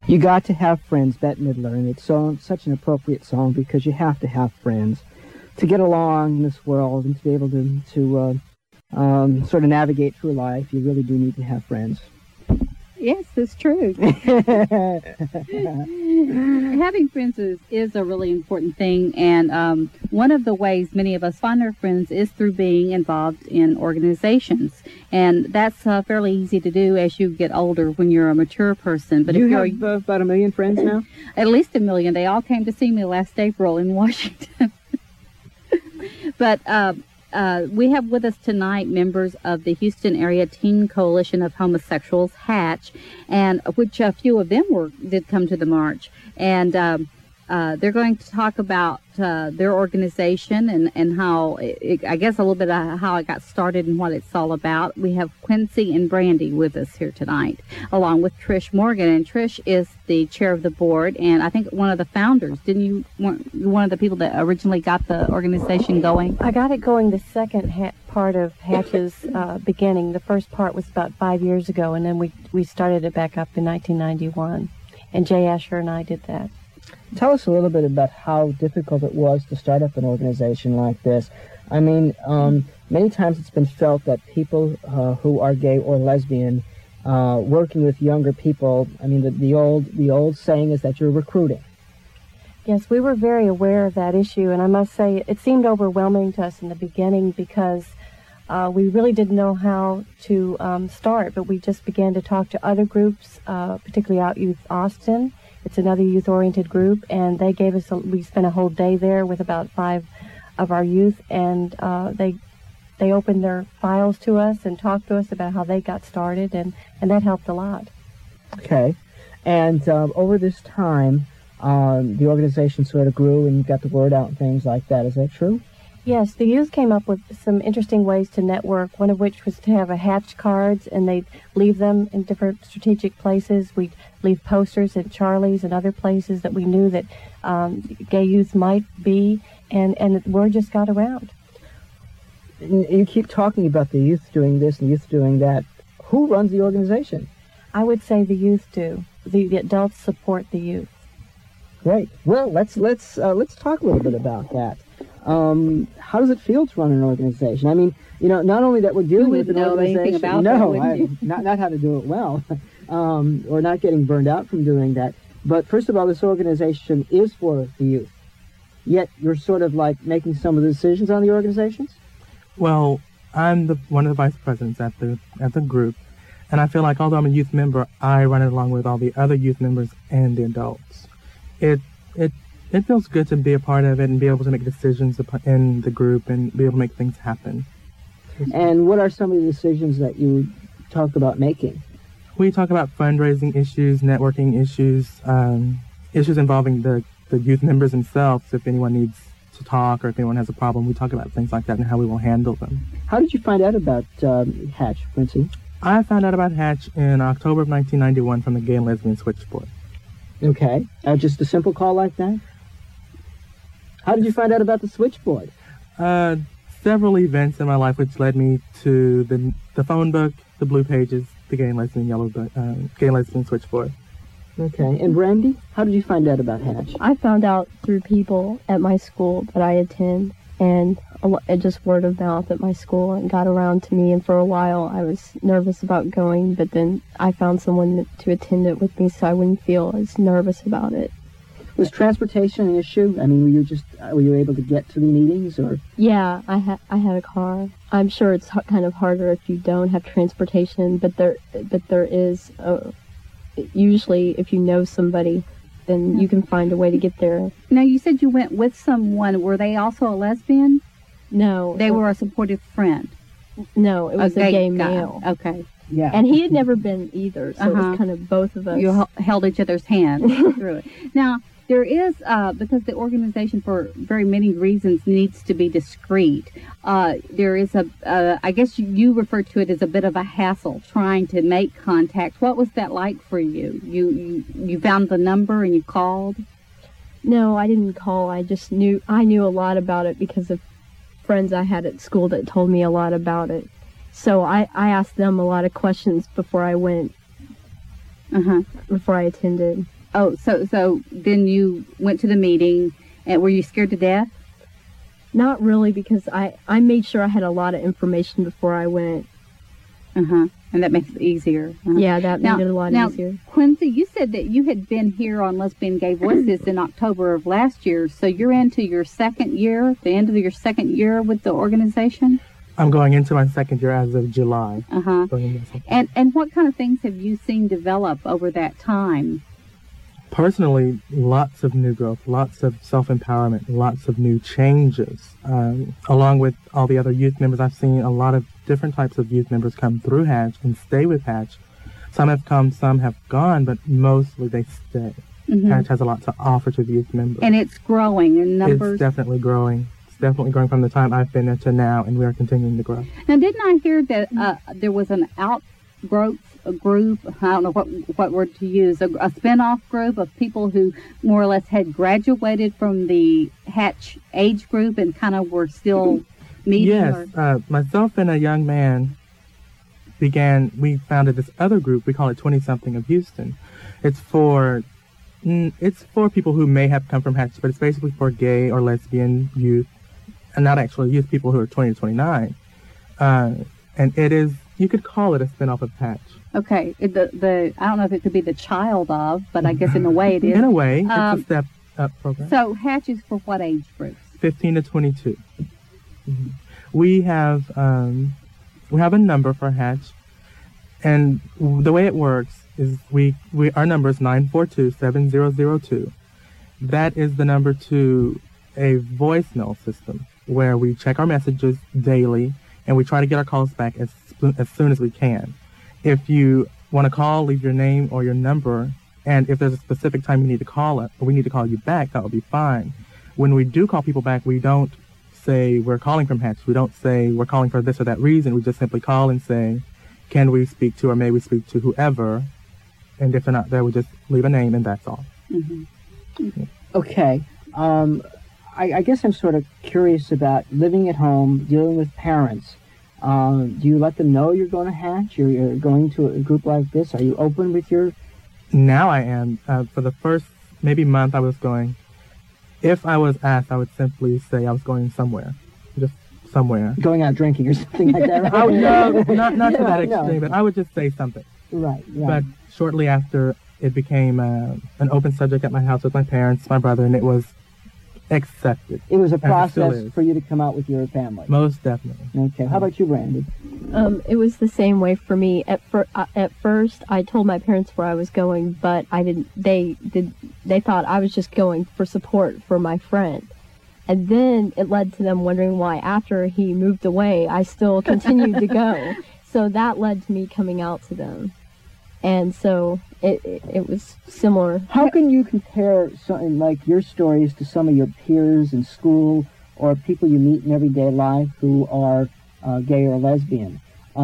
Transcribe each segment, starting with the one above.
You Got to Have Friends, Bette Midler, and it's such an appropriate song because you have to have friends to get along in this world and to be able to sort of navigate through life. You really do need to have friends. Yes, it's true. Having friends is a really important thing, and one of the ways many of us find our friends is through being involved in organizations, and that's fairly easy to do as you get older when you're a mature person. But you have about 1 million friends now? At least 1 million. They all came to see me last April in Washington. But we have with us tonight members of the Houston Area Teen Coalition of Homosexuals, Hatch, and which a few of them did come to the march. And they're going to talk about their organization and how, I guess, a little bit of how it got started and what it's all about. We have Quincy and Brandy with us here tonight, along with Trish Morgan. And Trish is the chair of the board, and I think one of the founders. Didn't you one of the people that originally got the organization going? I got it going the second part of Hatch's beginning. The first part was about 5 years ago, and then we started it back up in 1991. And Jay Asher and I did that. Tell us a little bit about how difficult it was to start up an organization like this. I mean, many times it's been felt that people who are gay or lesbian working with younger people, I mean, the old saying is that you're recruiting. Yes, we were very aware of that issue, and I must say it seemed overwhelming to us in the beginning because we really didn't know how to start, but we just began to talk to other groups, particularly Out Youth Austin. It's another youth-oriented group, and they gave us, we spent a whole day there with about 5 of our youth, and they opened their files to us and talked to us about how they got started, and that helped a lot. Okay. And over this time, the organization sort of grew and got the word out and things like that. Is that true? Yes, the youth came up with some interesting ways to network, one of which was to have a Hatch cards, and they'd leave them in different strategic places. We'd leave posters at Charlie's and other places that we knew that gay youth might be, and the word just got around. You keep talking about the youth doing this and youth doing that. Who runs the organization? I would say the youth do. The adults support the youth. Great. Well, let's talk a little bit about that. How does it feel to run an organization? I mean, not only that we're dealing with an organization. Not how to do it well, or not getting burned out from doing that. But first of all, this organization is for the youth. Yet you're sort of like making some of the decisions on the organizations. Well, I'm one of the vice presidents at the group, and I feel like although I'm a youth member, I run it along with all the other youth members and the adults. It feels good to be a part of it and be able to make decisions in the group and be able to make things happen. And what are some of the decisions that you talk about making? We talk about fundraising issues, networking issues, issues involving the youth members themselves. If anyone needs to talk or if anyone has a problem, we talk about things like that and how we will handle them. How did you find out about Hatch, Quincy? I found out about Hatch in October of 1991 from the Gay and Lesbian Switchboard. Okay. Just a simple call like that? How did you find out about the switchboard? Several events in my life which led me to the phone book, the Blue Pages, the Gay and Lesbian Gay and Lesbian Switchboard. Okay. And Brandy, how did you find out about Hatch? I found out through people at my school that I attend, and just word of mouth at my school, and got around to me. And for a while, I was nervous about going, but then I found someone to attend it with me, so I wouldn't feel as nervous about it. Was transportation an issue? I mean, were you able to get to the meetings, or? Yeah, I had a car. I'm sure it's kind of harder if you don't have transportation, but there is usually if you know somebody, then you can find a way to get there. Now, you said you went with someone. Were they also a lesbian? No, they were a supportive friend. No, it was a gay male. Okay. Yeah. And he had never been either, so it was kind of both of us. You held each other's hands through it. Now, there is, because the organization for very many reasons needs to be discreet, there is I guess you refer to it as a bit of a hassle trying to make contact. What was that like for you? You found the number and you called? No, I didn't call. I knew a lot about it because of friends I had at school that told me a lot about it. So I asked them a lot of questions before I went. before I attended. Oh, so then you went to the meeting, and were you scared to death? Not really, because I made sure I had a lot of information before I went. And that makes it easier. Yeah, that made it a lot easier. Quincy, you said that you had been here on Lesbian Gay Voices in October of last year, so you're into your second year, the end of your second year with the organization? I'm going into my second year as of July. And what kind of things have you seen develop over that time? Personally, lots of new growth, lots of self-empowerment, lots of new changes. Along with all the other youth members, I've seen a lot of different types of youth members come through Hatch and stay with Hatch. Some have come, some have gone, but mostly they stay. Hatch has a lot to offer to the youth members. And it's growing in numbers? It's definitely growing. It's definitely growing from the time I've been there to now, and we are continuing to grow. Now, didn't I hear that there was an outgrowth group, I don't know what word to use, a spin-off group of people who more or less had graduated from the Hatch age group and kind of were still meeting? Yes, myself and a young man we founded this other group. We call it 20-something of Houston. It's for people who may have come from Hatch, but it's basically for gay or lesbian youth, and not actually youth, people who are 20 to 29. And it is, you could call it a spin-off of Hatch. Okay, I don't know if it could be the child of, but I guess in a way it is. In a way, it's a step up program. So Hatch is for what age groups? 15 to 22. We have a number for Hatch, and the way it works is our number is 942-7002. That is the number to a voicemail system where we check our messages daily, and we try to get our calls back as soon as we can. If you want to call, leave your name or your number, and if there's a specific time you need to call it, or we need to call you back, that will be fine. When we do call people back, we don't say we're calling from Hatch. We don't say we're calling for this or that reason. We just simply call and say, can we speak to or may we speak to whoever? And if they're not there, we just leave a name, and that's all. Okay. I guess I'm sort of curious about living at home, dealing with parents. Do you let them know you're going to Hatch? You're going to a group like this? Are you open with your... Now I am. For the first maybe month I was going. If I was asked, I would simply say I was going somewhere. Just somewhere. Going out drinking or something like that? Oh, no, not to that extreme, but I would just say something. Right. But shortly after, it became an open subject at my house with my parents, my brother, and it was accepted. It was a process for you to come out with your family. Most definitely. Okay. How about you, Brandy? It was the same way for me. At first, I told my parents where I was going, but I didn't. They thought I was just going for support for my friend, and then it led to them wondering why, after he moved away, I still continued to go. So that led to me coming out to them, and so it was similar. How can you compare something like your stories to some of your peers in school or people you meet in everyday life who are gay or lesbian?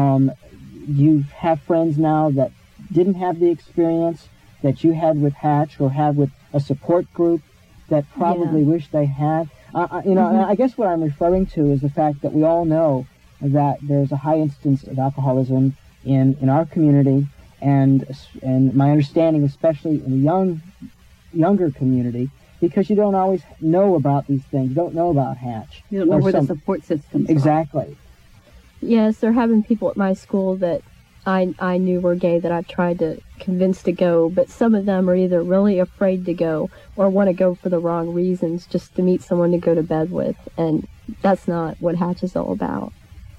You have friends now that didn't have the experience that you had with Hatch or have with a support group that probably wish they had. I guess what I'm referring to is the fact that we all know that there's a high instance of alcoholism in our community, and my understanding, especially in the younger community, because you don't always know about these things. You don't know about Hatch. You don't know where the support systems exactly. are. Yes, there have been people at my school that I knew were gay that I've tried to convince to go, but some of them are either really afraid to go or want to go for the wrong reasons, just to meet someone to go to bed with, and that's not what Hatch is all about.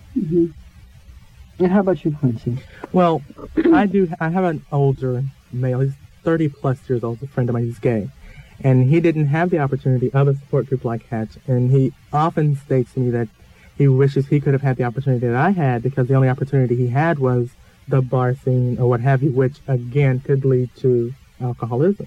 And how about you, Quincy? Well, I have an older male. He's 30 plus years old, a friend of mine. He's gay. And he didn't have the opportunity of a support group like Hatch. And he often states to me that he wishes he could have had the opportunity that I had, because the only opportunity he had was the bar scene or what have you, which again could lead to alcoholism.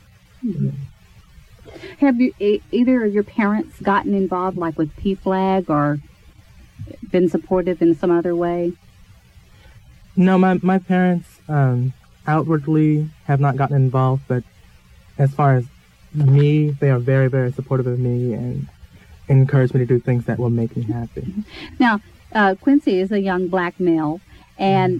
Have you either of your parents gotten involved, like with PFLAG, or been supportive in some other way? No, my parents outwardly have not gotten involved, but as far as me, they are very, very supportive of me and encourage me to do things that will make me happy. Now, Quincy is a young black male, and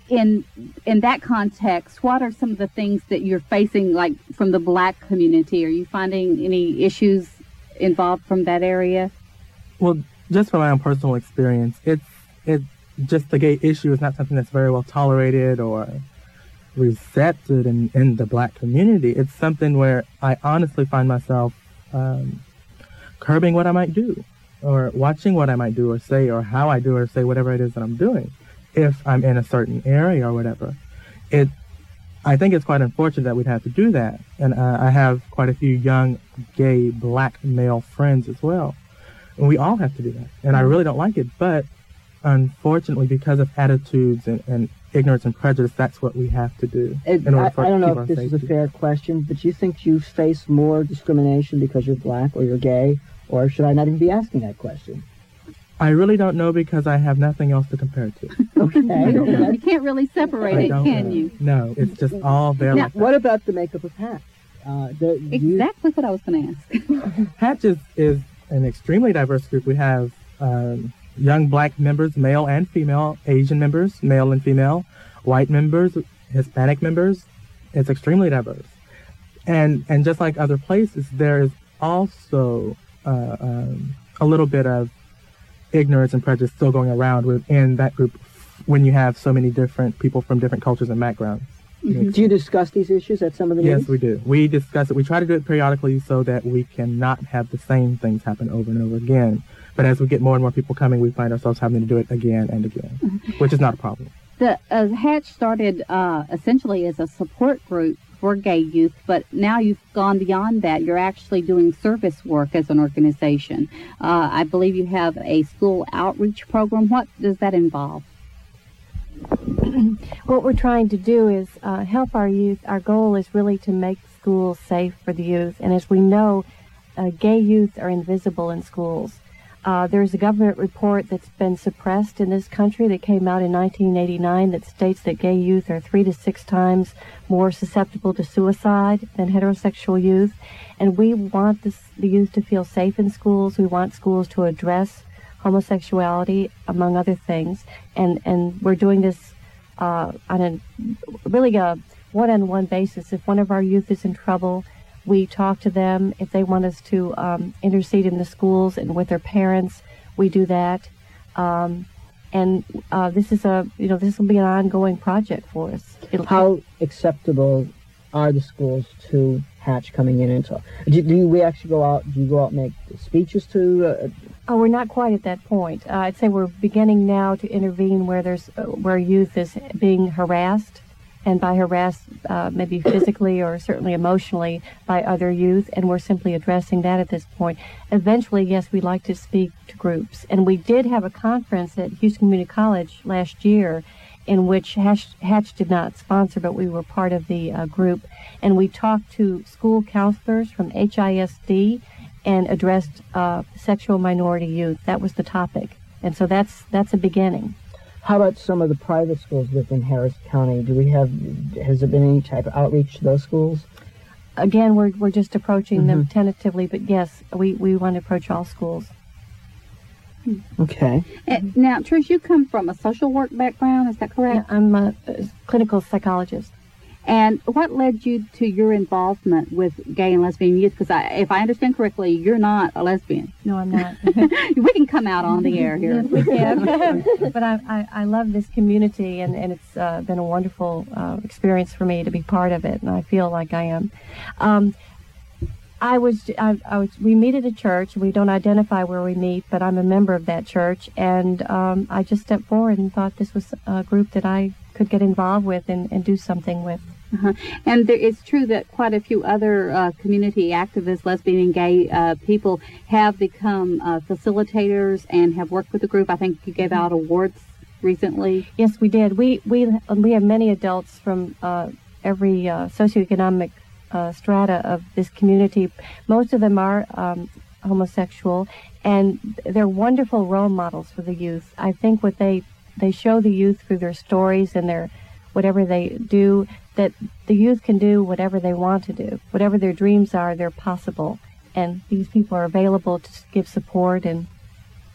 in that context, what are some of the things that you're facing, like from the Black community? Are you finding any issues involved from that area? Well, just from my own personal experience, it's just the gay issue is not something that's very well tolerated or accepted in the Black community. It's something where I honestly find myself curbing what I might do, or watching what I might do or say, or how I do or say whatever it is that I'm doing, if I'm in a certain area or whatever. I think it's quite unfortunate that we'd have to do that. And I have quite a few young, gay, Black male friends as well. And we all have to do that. And I really don't like it. But unfortunately, because of attitudes and ignorance and prejudice, that's what we have to do. I don't know if this is a fair question, but you think you face more discrimination because you're Black or you're gay? Or should I not even be asking that question? I really don't know, because I have nothing else to compare it to. Okay. You can't really separate it, can you? No, it's just all there. Now, what about the makeup of Hatch? Exactly what I was going to ask. Hatch is an extremely diverse group. We have young Black members, male and female, Asian members, male and female, white members, Hispanic members. It's extremely diverse. And just like other places, there is also a little bit of ignorance and prejudice still going around within that group when you have so many different people from different cultures and backgrounds. Mm-hmm. Do you discuss these issues at some of the meetings? Yes, we do. We discuss it. We try to do it periodically so that we cannot have the same things happen over and over again. But as we get more and more people coming, we find ourselves having to do it again and again, which is not a problem. The Hatch started essentially as a support group for gay youth, but now you've gone beyond that. You're actually doing service work as an organization. I believe you have a school outreach program. What does that involve? What we're trying to do is help our youth. Our goal is really to make schools safe for the youth. And as we know, gay youth are invisible in schools. There's a government report that's been suppressed in this country that came out in 1989 that states that gay youth are 3 to 6 times more susceptible to suicide than heterosexual youth. And we want the youth to feel safe in schools. We want schools to address homosexuality, among other things. And we're doing this on a really a one-on-one basis. If one of our youth is in trouble, we talk to them. If they want us to intercede in the schools and with their parents, we do that. This will be an ongoing project for us. How acceptable are the schools to Hatch coming in and talk? Do we actually go out? Do you go out and make speeches to? We're not quite at that point. I'd say we're beginning now to intervene where youth is being harassed. And by harassed, maybe physically or certainly emotionally by other youth, and we're simply addressing that at this point. Eventually, yes, we'd like to speak to groups. And we did have a conference at Houston Community College last year in which Hatch did not sponsor, but we were part of the group. And we talked to school counselors from HISD and addressed sexual minority youth. That was the topic. And so that's a beginning. How about some of the private schools within Harris County? Has there been any type of outreach to those schools? Again, we're just approaching them tentatively, but yes, we want to approach all schools. Okay. Now, Trish, you come from a social work background, is that correct? Yeah, I'm a clinical psychologist. And what led you to your involvement with gay and lesbian youth? Because if I understand correctly, you're not a lesbian. No, I'm not. We can come out on the air here. Yes, we can. But I love this community, and it's been a wonderful experience for me to be part of it, and I feel like I am. We meet at a church. We don't identify where we meet, but I'm a member of that church, and I just stepped forward and thought this was a group that I could get involved with and do something with. And it's true that quite a few other community activists, lesbian and gay people, have become facilitators and have worked with the group. I think you gave out awards recently. Yes, we did. We have many adults from every socioeconomic strata of this community. Most of them are homosexual, and they're wonderful role models for the youth. I think what they show the youth through their stories and their whatever they do, that the youth can do whatever they want to do. Whatever their dreams are, they're possible. And these people are available to give support and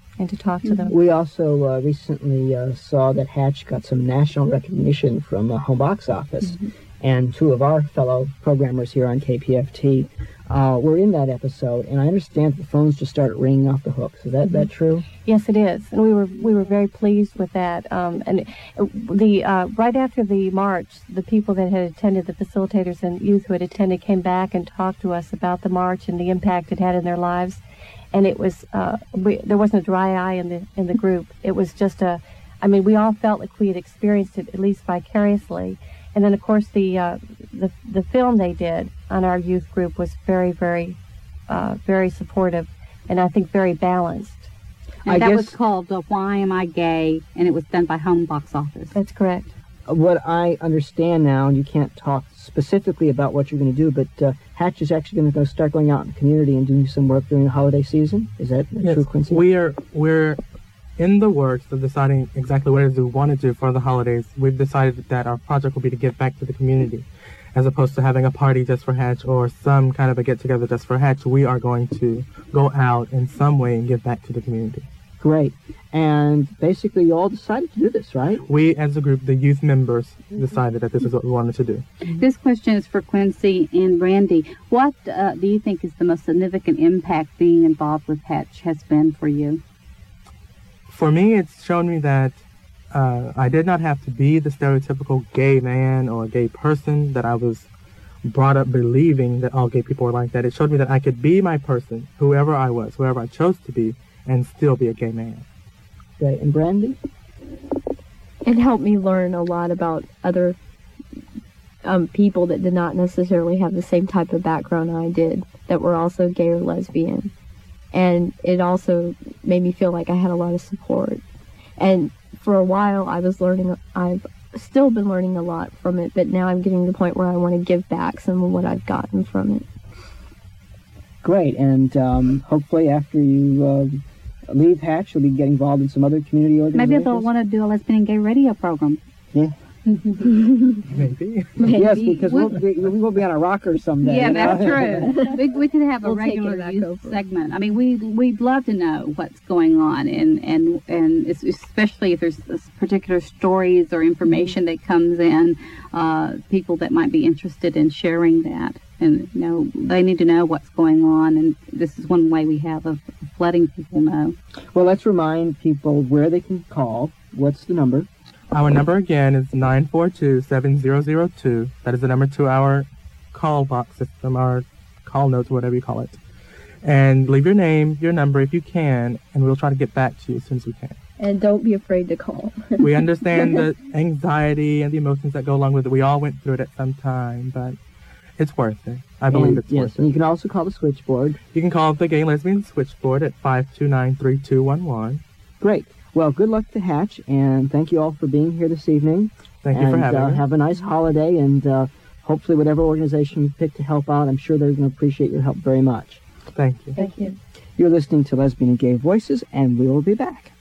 and to talk to them. We also recently saw that Hatch got some national recognition from Home Box Office, and two of our fellow programmers here on KPFT were in that episode, and I understand the phones just started ringing off the hooks. Is that true? Yes, it is, and we were very pleased with that. And the right after the march, the people that had attended, the facilitators and youth who had attended, came back and talked to us about the march and the impact it had in their lives. And it was there wasn't a dry eye in the group. It was just we all felt like we had experienced it at least vicariously. And then, of course, the film they did on our youth group was very, very, very supportive, and I think very balanced. And that was called Why Am I Gay? And it was done by Home Box Office. That's correct. What I understand now, and you can't talk specifically about what you're going to do, but Hatch is actually going to start going out in the community and doing some work during the holiday season. Is that true, Quincy? We're in the works of deciding exactly what it is we want to do for the holidays. We've decided that our project will be to give back to the community, as opposed to having a party just for Hatch or some kind of a get-together just for Hatch. We are going to go out in some way and give back to the community. Great. And basically you all decided to do this, right? We, as a group, the youth members, decided that this is what we wanted to do. This question is for Quincy and Brandy. What do you think is the most significant impact being involved with Hatch has been for you? For me, it's shown me that I did not have to be the stereotypical gay man or gay person that I was brought up believing that all gay people were like that. It showed me that I could be my person, whoever I was, whoever I chose to be, and still be a gay man. Great. And Brandy? It helped me learn a lot about other people that did not necessarily have the same type of background I did, that were also gay or lesbian. And it also made me feel like I had a lot of support. And for a while I've still been learning a lot from it, but now I'm getting to the point where I want to give back some of what I've gotten from it. Great. And hopefully after you leave Hatch, you'll be getting involved in some other community organizations. Maybe they'll want to do a lesbian and gay radio program. Yeah. Maybe. Yes, because we will be on a rocker someday. Yeah, that's true. We could have a regular youth segment. I mean, we'd love to know what's going on, and especially if there's particular stories or information that comes in, people that might be interested in sharing that. And, they need to know what's going on, and this is one way we have of letting people know. Well, let's remind people where they can call. What's the number? Our number again is 942-7002. That is the number to our call box system, our call notes, whatever you call it. And leave your name, your number if you can, and we'll try to get back to you as soon as we can. And don't be afraid to call. We understand the anxiety and the emotions that go along with it. We all went through it at some time, but it's worth it. I believe it's worth it. And you can also call the switchboard. You can call the Gay and Lesbian Switchboard at 529-3211. Great. Well, good luck to Hatch, and thank you all for being here this evening. Thank you for having me. Have a nice holiday, and hopefully whatever organization you pick to help out, I'm sure they're going to appreciate your help very much. Thank you. Thank you. You're listening to Lesbian and Gay Voices, and we will be back.